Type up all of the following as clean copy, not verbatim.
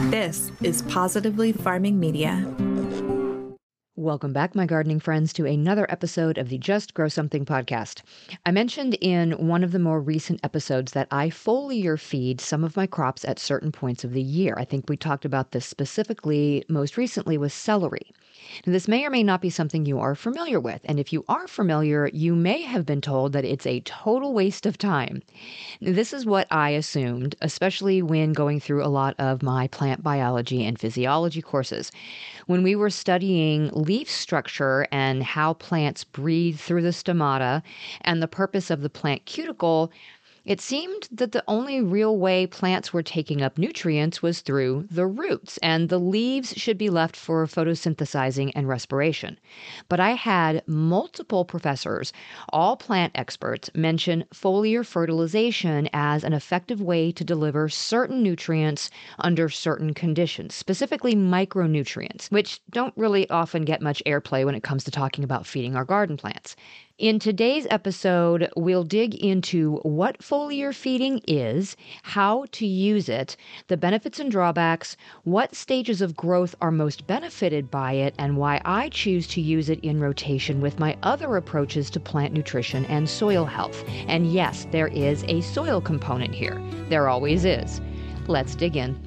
This is Positively Farming Media. Welcome back, my gardening friends, to another episode of the Just Grow Something podcast. I mentioned in one of the more recent episodes that I foliar feed some of my crops at certain points of the year. I think we talked about this specifically most recently with celery. Now, this may or may not be something you are familiar with, and if you are familiar, you may have been told that it's a total waste of time. This is what I assumed, especially when going through a lot of my plant biology and physiology courses. When we were studying leaf structure and how plants breathe through the stomata and the purpose of the plant cuticle, it seemed that the only real way plants were taking up nutrients was through the roots, and the leaves should be left for photosynthesizing and respiration. But I had multiple professors, all plant experts, mention foliar fertilization as an effective way to deliver certain nutrients under certain conditions, specifically micronutrients, which don't really often get much airplay when it comes to talking about feeding our garden plants. In today's episode, we'll dig into what foliar feeding is, how to use it, the benefits and drawbacks, what stages of growth are most benefited by it, and why I choose to use it in rotation with my other approaches to plant nutrition and soil health. And yes, there is a soil component here. There always is. Let's dig in.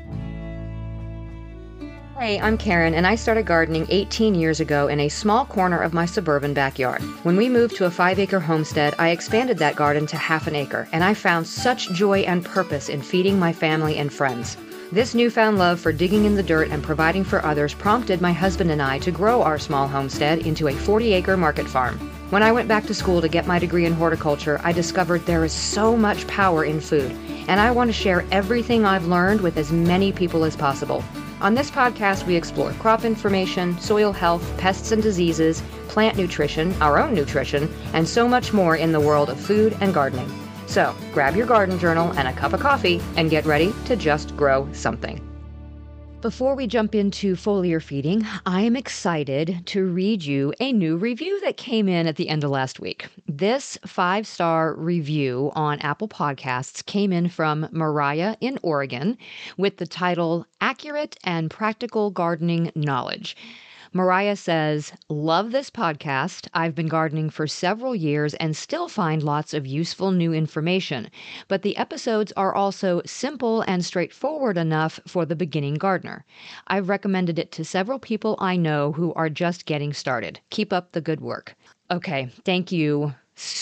Hey, I'm Karen, and I started gardening 18 years ago in a small corner of my suburban backyard. When we moved to a 5-acre homestead, I expanded that garden to half an acre, and I found such joy and purpose in feeding my family and friends. This newfound love for digging in the dirt and providing for others prompted my husband and I to grow our small homestead into a 40-acre market farm. When I went back to school to get my degree in horticulture, I discovered there is so much power in food, and I want to share everything I've learned with as many people as possible. On this podcast, we explore crop information, soil health, pests and diseases, plant nutrition, our own nutrition, and so much more in the world of food and gardening. So, grab your garden journal and a cup of coffee and get ready to just grow something. Before we jump into foliar feeding, I am excited to read you a new review that came in at the end of last week. This 5-star review on Apple Podcasts came in from Mariah in Oregon with the title, Accurate and Practical Gardening Knowledge. Mariah says, love this podcast. I've been gardening for several years and still find lots of useful new information, but the episodes are also simple and straightforward enough for the beginning gardener. I've recommended it to several people I know who are just getting started. Keep up the good work. Okay, thank you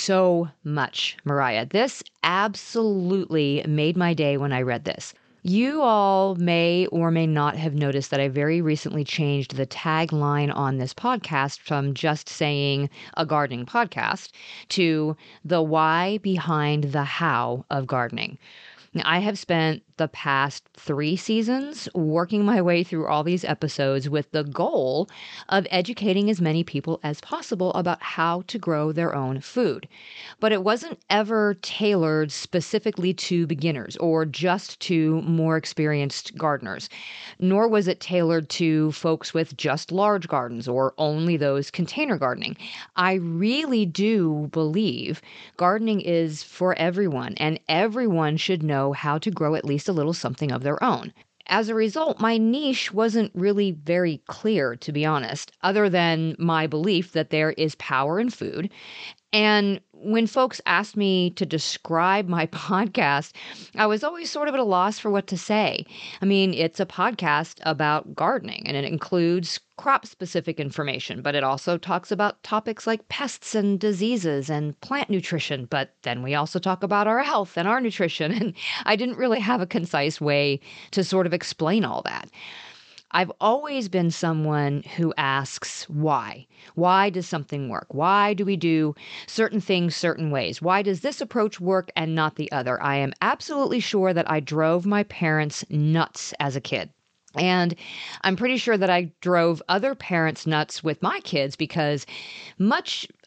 so much, Mariah. This absolutely made my day when I read this. You all may or may not have noticed that I very recently changed the tagline on this podcast from just saying a gardening podcast to the why behind the how of gardening. Now, I have spent the past 3 seasons working my way through all these episodes with the goal of educating as many people as possible about how to grow their own food. But it wasn't ever tailored specifically to beginners or just to more experienced gardeners, nor was it tailored to folks with just large gardens or only those container gardening. I really do believe gardening is for everyone, and everyone should know how to grow at least a little something of their own. As a result, my niche wasn't really very clear, to be honest, other than my belief that there is power in food. And when folks asked me to describe my podcast, I was always sort of at a loss for what to say. I mean, it's a podcast about gardening, and it includes crop-specific information, but it also talks about topics like pests and diseases and plant nutrition. But then we also talk about our health and our nutrition, and I didn't really have a concise way to sort of explain all that. I've always been someone who asks why. Why does something work? Why do we do certain things certain ways? Why does this approach work and not the other? I am absolutely sure that I drove my parents nuts as a kid. And I'm pretty sure that I drove other parents nuts with my kids because much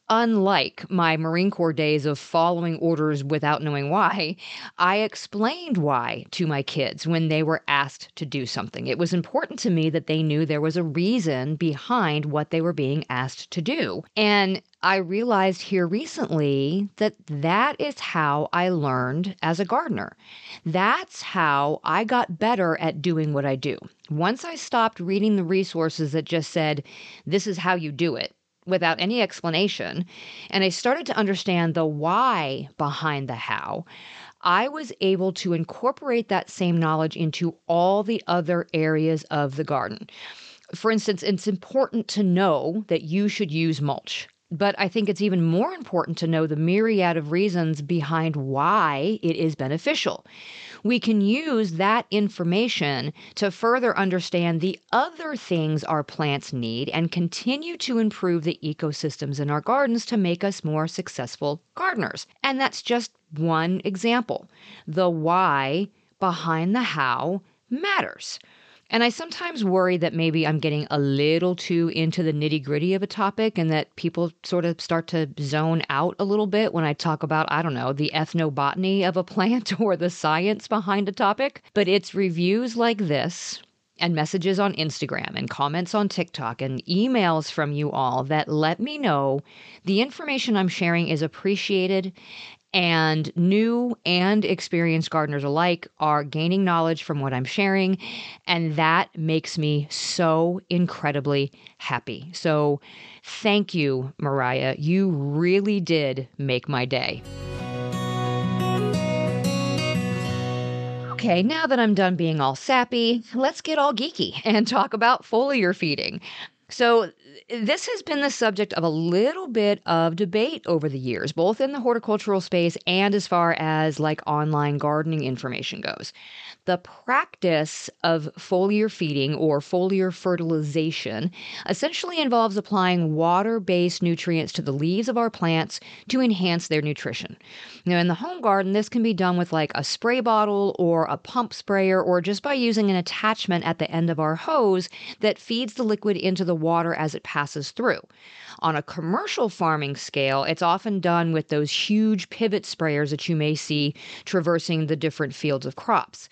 unlike my Marine Corps days of following orders without knowing why, I explained why to my kids when they were asked to do something. It was important to me that they knew there was a reason behind what they were being asked to do. And I realized here recently that that is how I learned as a gardener. That's how I got better at doing what I do. Once I stopped reading the resources that just said, this is how you do it, without any explanation, and I started to understand the why behind the how, I was able to incorporate that same knowledge into all the other areas of the garden. For instance, it's important to know that you should use mulch. But I think it's even more important to know the myriad of reasons behind why it is beneficial. We can use that information to further understand the other things our plants need and continue to improve the ecosystems in our gardens to make us more successful gardeners. And that's just one example. The why behind the how matters. And I sometimes worry that maybe I'm getting a little too into the nitty-gritty of a topic and that people sort of start to zone out a little bit when I talk about, I don't know, the ethnobotany of a plant or the science behind a topic. But it's reviews like this and messages on Instagram and comments on TikTok and emails from you all that let me know the information I'm sharing is appreciated, and new and experienced gardeners alike are gaining knowledge from what I'm sharing. And that makes me so incredibly happy. So thank you, Mariah. You really did make my day. Okay, now that I'm done being all sappy, let's get all geeky and talk about foliar feeding. So this has been the subject of a little bit of debate over the years, both in the horticultural space and as far as like online gardening information goes. The practice of foliar feeding or foliar fertilization essentially involves applying water-based nutrients to the leaves of our plants to enhance their nutrition. Now, in the home garden, this can be done with like a spray bottle or a pump sprayer or just by using an attachment at the end of our hose that feeds the liquid into the water as it passes through. On a commercial farming scale, it's often done with those huge pivot sprayers that you may see traversing the different fields of crops.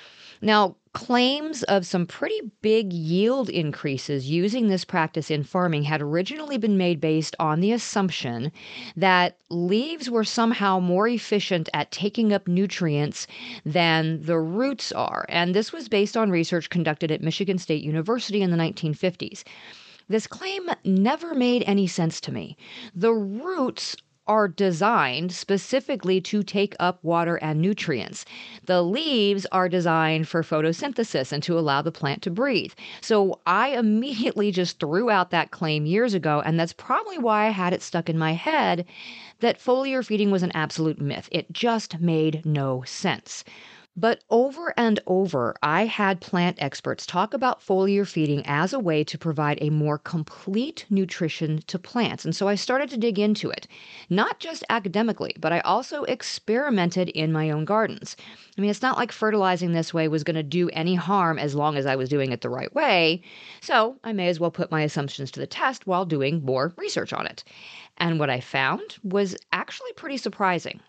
Now, claims of some pretty big yield increases using this practice in farming had originally been made based on the assumption that leaves were somehow more efficient at taking up nutrients than the roots are. And this was based on research conducted at Michigan State University in the 1950s. This claim never made any sense to me. The roots are designed specifically to take up water and nutrients. The leaves are designed for photosynthesis and to allow the plant to breathe. So I immediately just threw out that claim years ago, and that's probably why I had it stuck in my head that foliar feeding was an absolute myth. It just made no sense. But over and over, I had plant experts talk about foliar feeding as a way to provide a more complete nutrition to plants. And so I started to dig into it, not just academically, but I also experimented in my own gardens. I mean, it's not like fertilizing this way was going to do any harm as long as I was doing it the right way. So I may as well put my assumptions to the test while doing more research on it. And what I found was actually pretty surprising.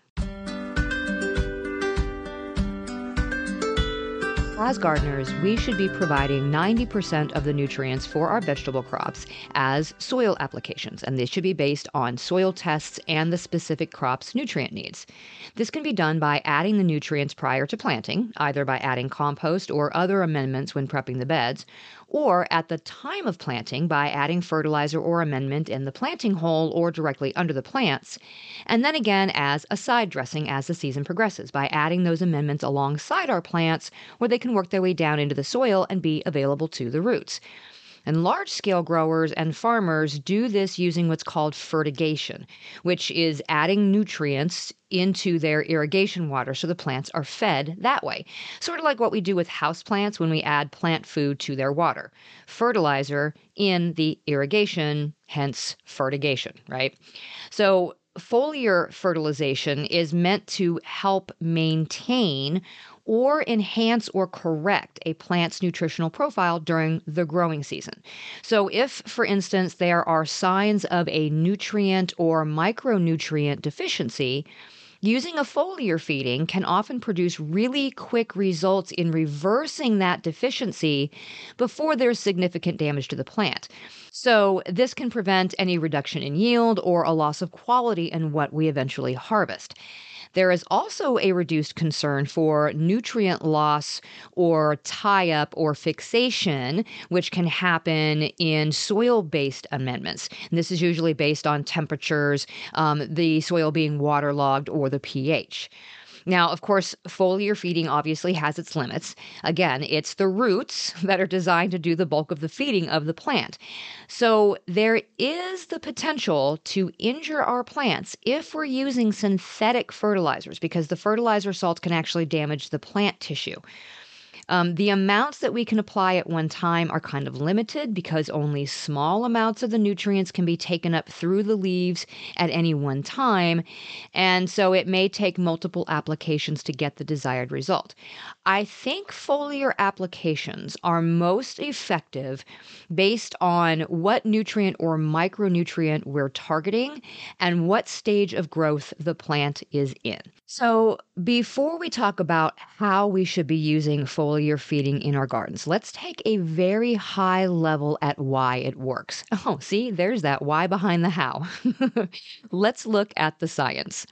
As gardeners, we should be providing 90% of the nutrients for our vegetable crops as soil applications, and this should be based on soil tests and the specific crop's nutrient needs. This can be done by adding the nutrients prior to planting, either by adding compost or other amendments when prepping the beds, or at the time of planting by adding fertilizer or amendment in the planting hole or directly under the plants, and then again as a side dressing as the season progresses by adding those amendments alongside our plants where they can work their way down into the soil and be available to the roots. And large-scale growers and farmers do this using what's called fertigation, which is adding nutrients into their irrigation water so the plants are fed that way. Sort of like what we do with houseplants when we add plant food to their water. Fertilizer in the irrigation, hence fertigation, right? So foliar fertilization is meant to help maintain or enhance or correct a plant's nutritional profile during the growing season. So if, for instance, there are signs of a nutrient or micronutrient deficiency, using a foliar feeding can often produce really quick results in reversing that deficiency before there's significant damage to the plant. So, this can prevent any reduction in yield or a loss of quality in what we eventually harvest. There is also a reduced concern for nutrient loss or tie up or fixation, which can happen in soil based amendments. And this is usually based on temperatures, the soil being waterlogged, or the pH. Now, of course, foliar feeding obviously has its limits. Again, it's the roots that are designed to do the bulk of the feeding of the plant. So there is the potential to injure our plants if we're using synthetic fertilizers, because the fertilizer salts can actually damage the plant tissue. The amounts that we can apply at one time are kind of limited because only small amounts of the nutrients can be taken up through the leaves at any one time. And so it may take multiple applications to get the desired result. I think foliar applications are most effective based on what nutrient or micronutrient we're targeting and what stage of growth the plant is in. So before we talk about how we should be using foliar feeding in our gardens, let's take a very high level at why it works. Oh, see, there's that why behind the how. Let's look at the science.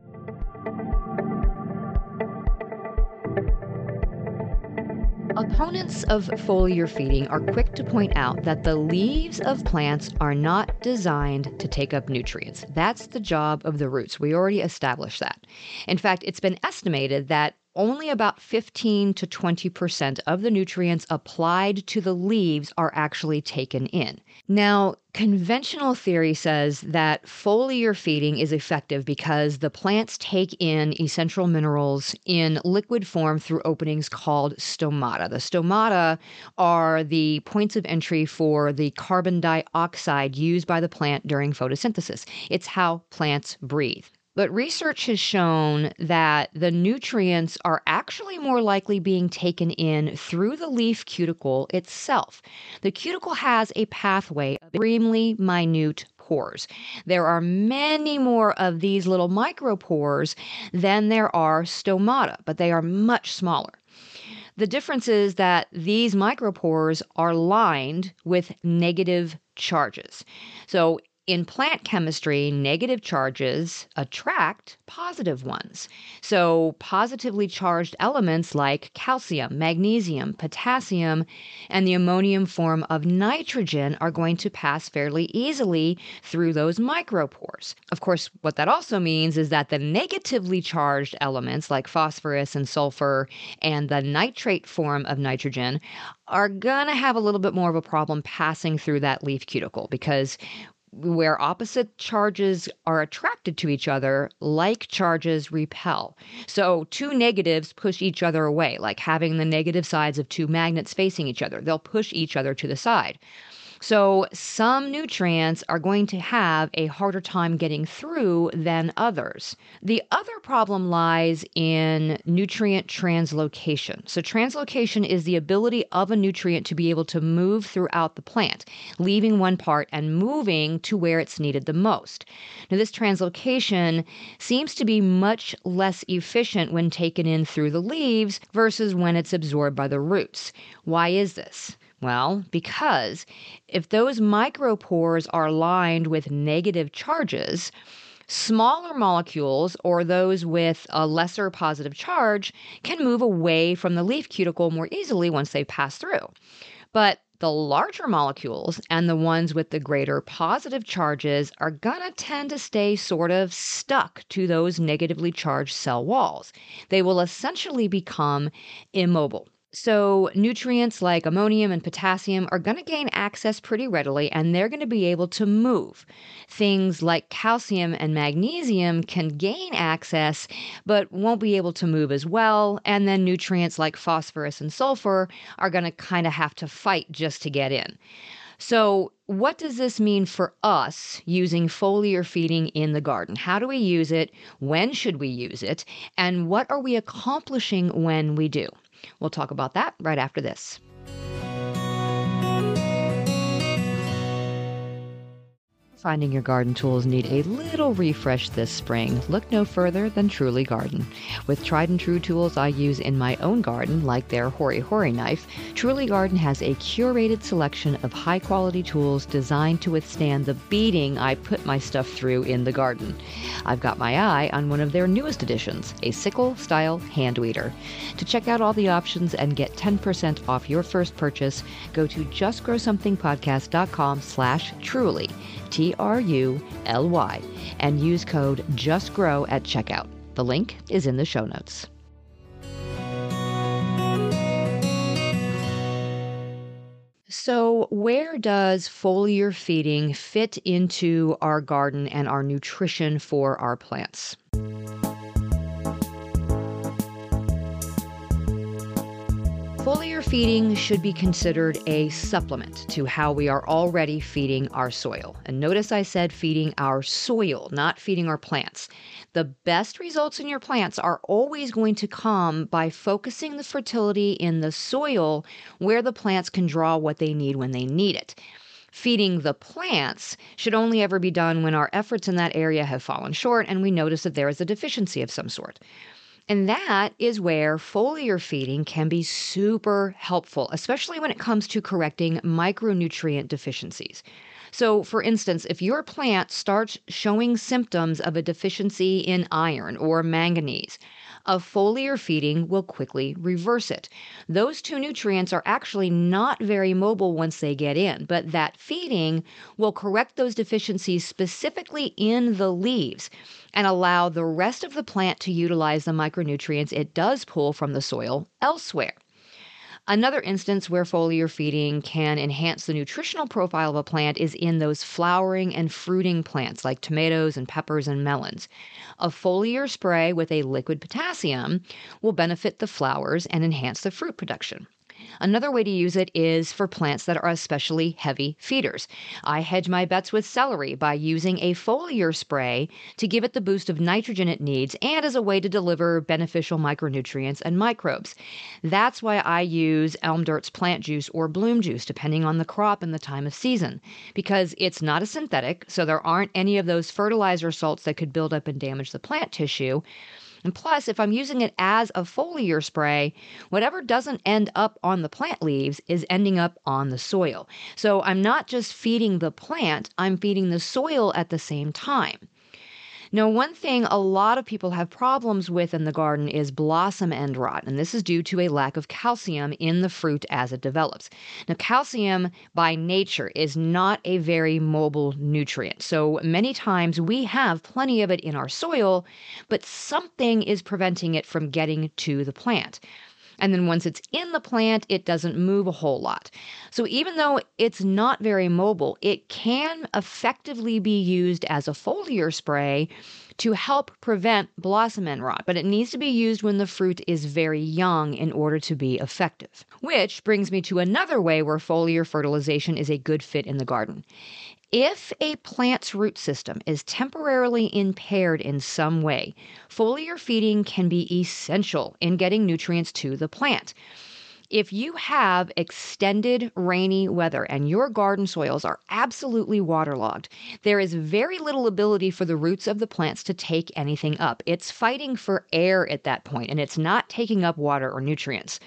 Opponents of foliar feeding are quick to point out that the leaves of plants are not designed to take up nutrients. That's the job of the roots. We already established that. In fact, it's been estimated that only about 15 to 20% of the nutrients applied to the leaves are actually taken in. Now, conventional theory says that foliar feeding is effective because the plants take in essential minerals in liquid form through openings called stomata. The stomata are the points of entry for the carbon dioxide used by the plant during photosynthesis. It's how plants breathe. But research has shown that the nutrients are actually more likely being taken in through the leaf cuticle itself. The cuticle has a pathway of extremely minute pores. There are many more of these little micropores than there are stomata, but they are much smaller. The difference is that these micropores are lined with negative charges. So in plant chemistry, negative charges attract positive ones. So positively charged elements like calcium, magnesium, potassium, and the ammonium form of nitrogen are going to pass fairly easily through those micropores. Of course, what that also means is that the negatively charged elements like phosphorus and sulfur and the nitrate form of nitrogen are going to have a little bit more of a problem passing through that leaf cuticle, because where opposite charges are attracted to each other, like charges repel. So two negatives push each other away, like having the negative sides of two magnets facing each other. They'll push each other to the side. So some nutrients are going to have a harder time getting through than others. The other problem lies in nutrient translocation. So translocation is the ability of a nutrient to be able to move throughout the plant, leaving one part and moving to where it's needed the most. Now, this translocation seems to be much less efficient when taken in through the leaves versus when it's absorbed by the roots. Why is this? Well, because if those micropores are lined with negative charges, smaller molecules or those with a lesser positive charge can move away from the leaf cuticle more easily once they pass through. But the larger molecules and the ones with the greater positive charges are going to tend to stay sort of stuck to those negatively charged cell walls. They will essentially become immobile. So nutrients like ammonium and potassium are going to gain access pretty readily, and they're going to be able to move. Things like calcium and magnesium can gain access, but won't be able to move as well. And then nutrients like phosphorus and sulfur are going to kind of have to fight just to get in. So, what does this mean for us using foliar feeding in the garden? How do we use it? When should we use it? And what are we accomplishing when we do? We'll talk about that right after this. Finding your garden tools need a little refresh this spring. Look no further than Truly Garden. With tried and true tools I use in my own garden, like their Hori Hori knife, Truly Garden has a curated selection of high-quality tools designed to withstand the beating I put my stuff through in the garden. I've got my eye on one of their newest additions, a sickle-style hand weeder. To check out all the options and get 10% off your first purchase, go to justgrowsomethingpodcast.com/truly. TRULY, and use code JUSTGROW at checkout. The link is in the show notes. So, where does foliar feeding fit into our garden and our nutrition for our plants? Foliar feeding should be considered a supplement to how we are already feeding our soil. And notice I said feeding our soil, not feeding our plants. The best results in your plants are always going to come by focusing the fertility in the soil where the plants can draw what they need when they need it. Feeding the plants should only ever be done when our efforts in that area have fallen short and we notice that there is a deficiency of some sort. And that is where foliar feeding can be super helpful, especially when it comes to correcting micronutrient deficiencies. So, for instance, if your plant starts showing symptoms of a deficiency in iron or manganese, a foliar feeding will quickly reverse it. Those two nutrients are actually not very mobile once they get in, but that feeding will correct those deficiencies specifically in the leaves and allow the rest of the plant to utilize the micronutrients it does pull from the soil elsewhere. Another instance where foliar feeding can enhance the nutritional profile of a plant is in those flowering and fruiting plants like tomatoes and peppers and melons. A foliar spray with a liquid potassium will benefit the flowers and enhance the fruit production. Another way to use it is for plants that are especially heavy feeders. I hedge my bets with celery by using a foliar spray to give it the boost of nitrogen it needs and as a way to deliver beneficial micronutrients and microbes. That's why I use elm dirt's plant juice or bloom juice, depending on the crop and the time of season, because it's not a synthetic, so there aren't any of those fertilizer salts that could build up and damage the plant tissue. And plus, if I'm using it as a foliar spray, whatever doesn't end up on the plant leaves is ending up on the soil. So I'm not just feeding the plant, I'm feeding the soil at the same time. Now, one thing a lot of people have problems with in the garden is blossom end rot, and this is due to a lack of calcium in the fruit as it develops. Now, calcium by nature is not a very mobile nutrient, so many times we have plenty of it in our soil, but something is preventing it from getting to the plant. And then once it's in the plant, it doesn't move a whole lot. So even though it's not very mobile, it can effectively be used as a foliar spray to help prevent blossom end rot, but it needs to be used when the fruit is very young in order to be effective. Which brings me to another way where foliar fertilization is a good fit in the garden. If a plant's root system is temporarily impaired in some way, foliar feeding can be essential in getting nutrients to the plant. If you have extended rainy weather and your garden soils are absolutely waterlogged, there is very little ability for the roots of the plants to take anything up. It's fighting for air at that point, and it's not taking up water or nutrients.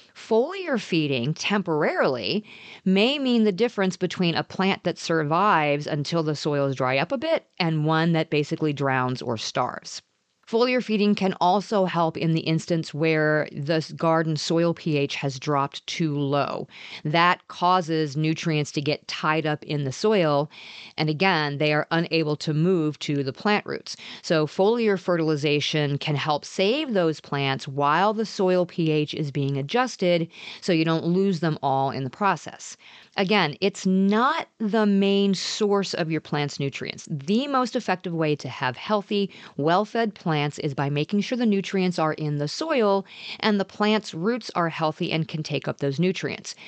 Foliar feeding temporarily may mean the difference between a plant that survives until the soils dry up a bit and one that basically drowns or starves. Foliar feeding can also help in the instance where the garden soil pH has dropped too low. That causes nutrients to get tied up in the soil, and again, they are unable to move to the plant roots. So foliar fertilization can help save those plants while the soil pH is being adjusted so you don't lose them all in the process. Again, it's not the main source of your plant's nutrients. The most effective way to have healthy, well-fed plants is by making sure the nutrients are in the soil and the plant's roots are healthy and can take up those nutrients.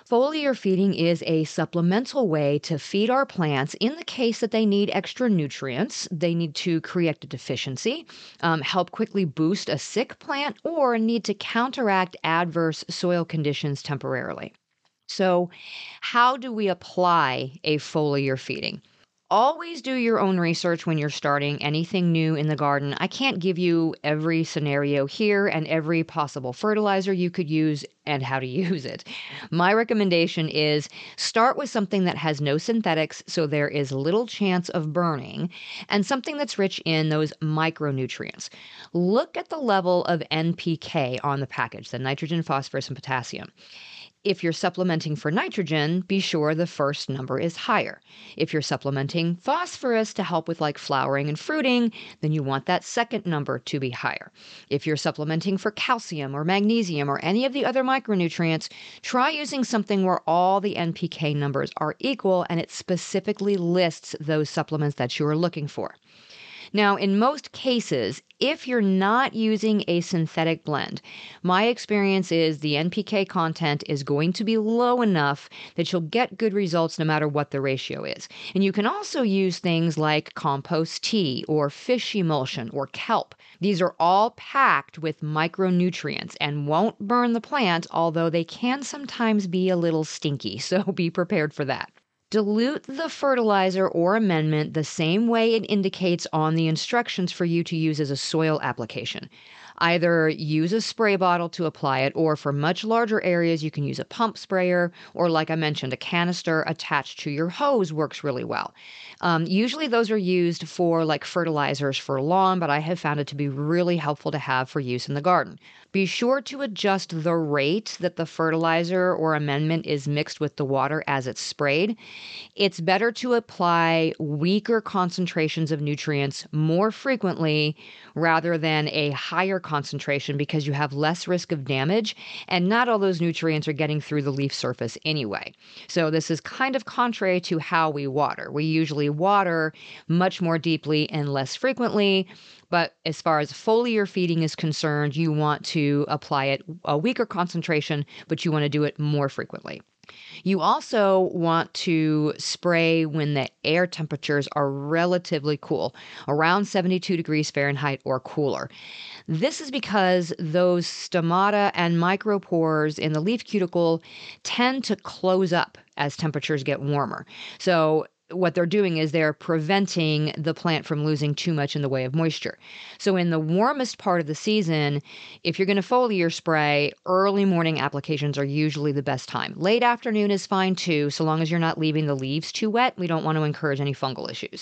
Foliar feeding is a supplemental way to feed our plants in the case that they need extra nutrients, they need to correct a deficiency, help quickly boost a sick plant, or need to counteract adverse soil conditions temporarily. So, how do we apply a foliar feeding? Always do your own research when you're starting anything new in the garden. I can't give you every scenario here and every possible fertilizer you could use and how to use it. My recommendation is start with something that has no synthetics, so there is little chance of burning, and something that's rich in those micronutrients. Look at the level of NPK on the package, the nitrogen, phosphorus, and potassium. If you're supplementing for nitrogen, be sure the first number is higher. If you're supplementing phosphorus to help with like flowering and fruiting, then you want that second number to be higher. If you're supplementing for calcium or magnesium or any of the other micronutrients, try using something where all the NPK numbers are equal and it specifically lists those supplements that you are looking for. Now, in most cases, if you're not using a synthetic blend, my experience is the NPK content is going to be low enough that you'll get good results no matter what the ratio is. And you can also use things like compost tea or fish emulsion or kelp. These are all packed with micronutrients and won't burn the plant, although they can sometimes be a little stinky, so be prepared for that. Dilute the fertilizer or amendment the same way it indicates on the instructions for you to use as a soil application. Either use a spray bottle to apply it, or for much larger areas, you can use a pump sprayer, or like I mentioned, a canister attached to your hose works really well. Usually those are used for like fertilizers for lawn, but I have found it to be really helpful to have for use in the garden. Be sure to adjust the rate that the fertilizer or amendment is mixed with the water as it's sprayed. It's better to apply weaker concentrations of nutrients more frequently rather than a higher concentration because you have less risk of damage and not all those nutrients are getting through the leaf surface anyway. So this is kind of contrary to how we water. We usually water much more deeply and less frequently. But as far as foliar feeding is concerned, you want to apply it a weaker concentration, but you want to do it more frequently. You also want to spray when the air temperatures are relatively cool, around 72 degrees Fahrenheit or cooler. This is because those stomata and micropores in the leaf cuticle tend to close up as temperatures get warmer. So what they're doing is they're preventing the plant from losing too much in the way of moisture. So in the warmest part of the season, if you're going to foliar spray, early morning applications are usually the best time. Late afternoon is fine too, so long as you're not leaving the leaves too wet. We don't want to encourage any fungal issues.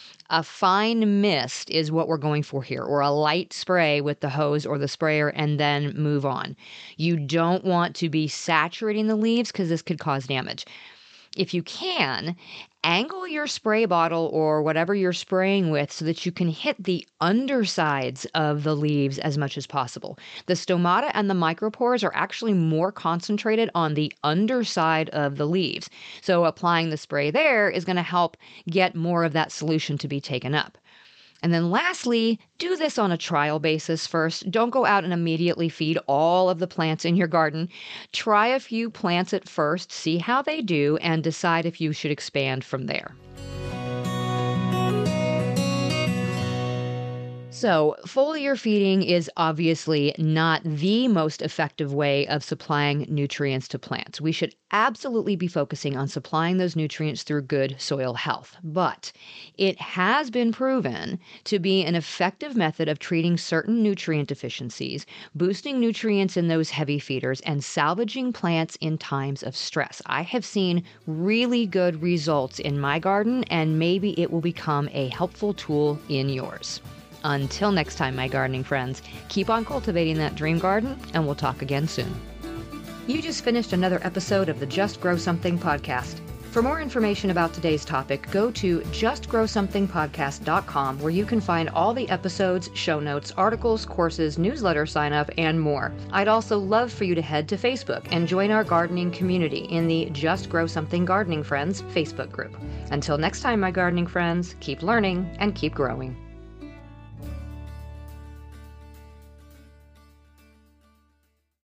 A fine mist is what we're going for here, or a light spray with the hose or the sprayer and then move on. You don't want to be saturating the leaves because this could cause damage. If you can, angle your spray bottle or whatever you're spraying with so that you can hit the undersides of the leaves as much as possible. The stomata and the micropores are actually more concentrated on the underside of the leaves. So applying the spray there is going to help get more of that solution to be taken up. And then lastly, do this on a trial basis first. Don't go out and immediately feed all of the plants in your garden. Try a few plants at first, see how they do, and decide if you should expand from there. So, foliar feeding is obviously not the most effective way of supplying nutrients to plants. We should absolutely be focusing on supplying those nutrients through good soil health. But it has been proven to be an effective method of treating certain nutrient deficiencies, boosting nutrients in those heavy feeders, and salvaging plants in times of stress. I have seen really good results in my garden, and maybe it will become a helpful tool in yours. Until next time, my gardening friends, keep on cultivating that dream garden, and we'll talk again soon. You just finished another episode of the Just Grow Something podcast. For more information about today's topic, go to justgrowsomethingpodcast.com, where you can find all the episodes, show notes, articles, courses, newsletter sign up, and more. I'd also love for you to head to Facebook and join our gardening community in the Just Grow Something Gardening Friends Facebook group. Until next time, my gardening friends, keep learning and keep growing.